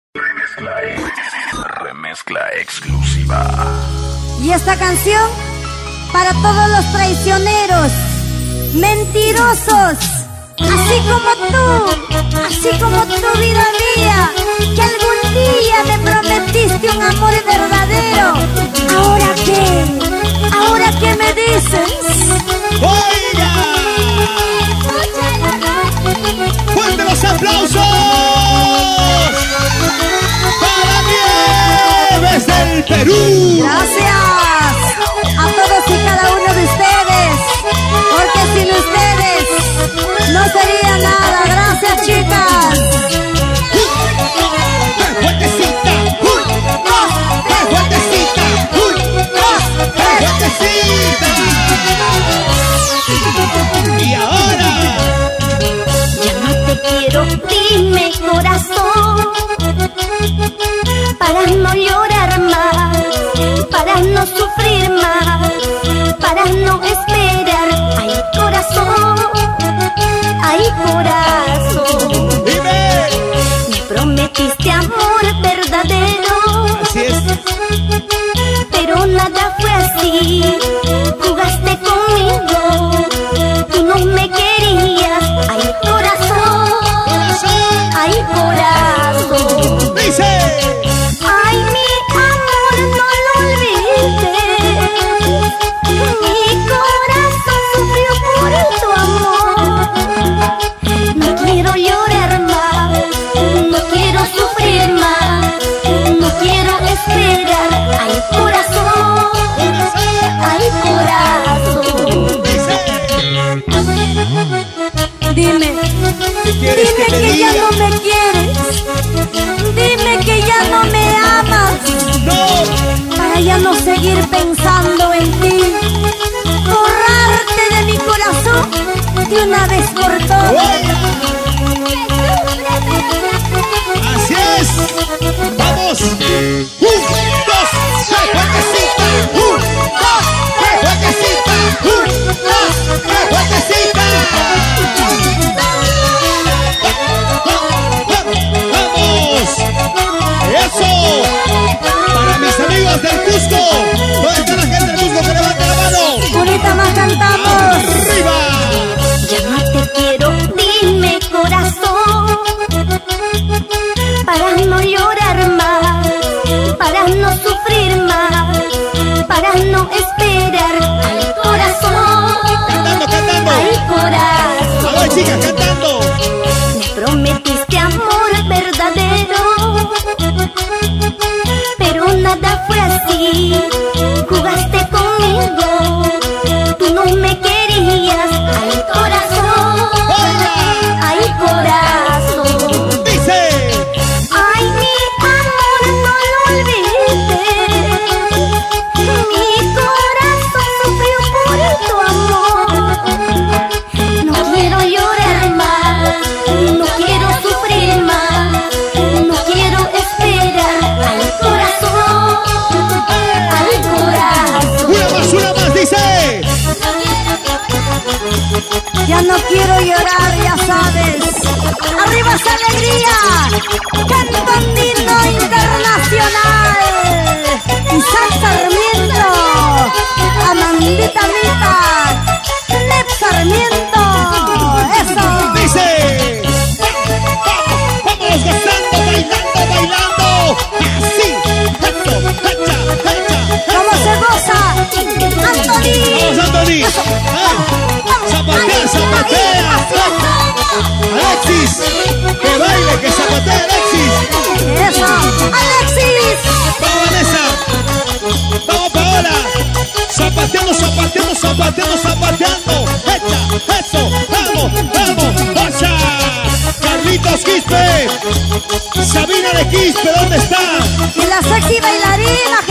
Remezcla exclusiva. Y esta canción para todos los traicioneros, mentirosos, así como tú, vida mía, que algún día me prometiste un amor verdadero. ¿Ahora qué me dices? ¡Oiga! ¡Fuerte los aplausos! ¡Para Nieves del Perú! Gracias a todos y cada uno de ustedes, porque sin ustedes no sería nada. Gracias, chicas. ¡Fuertecita! ¡Fuertecita! ¡Fuertecita! Y ahora ya no te quiero, dime corazón, para no llorar más, para no sufrir más, para no esperar. Ay, corazón, ay, corazón. ¡Dime! Me prometiste amor verdadero, Así es. pero nada fue así. Jugaste conmigo, tú no me querías. Ay, corazón, ay, corazón. ¡Dice! Ay, mi amor, no lo olvides. Mi corazón sufrió por tu amor. No quiero llorar más, no quiero sufrir más, no quiero esperar. Ay, corazón, ay, corazón. Dime, ¿Quieres que te que ya diga? no me quieres. Dime que ya no me amas, ¡No! para ya no seguir pensando en ti. Borrarte de mi corazón de una vez por todas. ¡Así es! ¡Vamos! ¡Un, dos, tres, fuertecita! ¡Un, dos, tres, fuertecita! ¡Un, dos, tres, fuertecita! ¡Vamos! ¡Eso! Para mis amigos del Cusco. ¿Dónde está la gente del Cusco que levanta la mano? Ahorita más cantamos. ¡Arriba! Ya no te quiero, dime corazón, para no llorar más, para no sufrir más, para no esperar. Ay, corazón, Cantando, cantando. ay, corazón. A ver, chicas, cantando. Me prometiste amor verdadero, pero nada fue así. Jugaste conmigo, tú no me querías. Ay, corazón, ay, corazón. Dice. Ay, mi amor, no lo olvides. Mi corazón sufrió por tu amor. No quiero llorar más, no quiero sufrir más, no quiero esperar. Ay, corazón, ay, corazón. Una más, dice. Ya no quiero llorar, ya sabes. ¡Arriba esa alegría! ¡Cantandino Internacional! Isaac Sarmiento, Amandita Mita, Nep Sarmiento. ¡Eso! Dice. Vamos gozando, bailando. Así. Eso. Hacha. ¿Cómo se goza? ¡Anthony! Vamos, Anthony. Zapatea. Alexis. Que baile, que zapatea, Alexis. ¡Eso! ¡Alexis! Vamos, Vanessa. Vamos, Paola. Zapateando. Echa. Eso. Vamos. Hacha. Carlitos Quispe. Sabina de Quispe, ¿dónde está? Y la sexy bailarina